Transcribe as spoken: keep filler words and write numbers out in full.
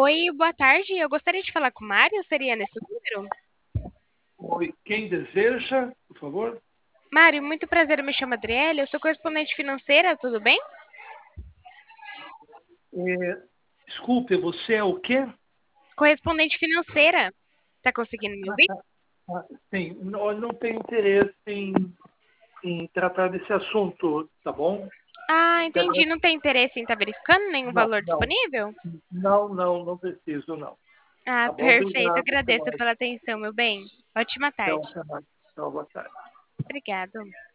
Oi, boa tarde. Eu gostaria de falar com o Mário. Seria nesse número? Oi, quem deseja, por favor? Mário, muito prazer. Eu me chamo Adriele. Eu sou correspondente financeira. Tudo bem? É, desculpe, você é o quê? Correspondente financeira. Tá conseguindo me ouvir? Ah, sim, não, não tenho interesse em, em tratar desse assunto, tá bom? Ah, Te entendi. agra- Não tem interesse em estar verificando nenhum Não, valor não, disponível? não, não, não preciso, não. Ah, Tá bom? perfeito. Obrigado, até Agradeço mais. pela atenção, meu bem. Ótima Então, tarde. até mais. Então, boa tarde. Obrigado.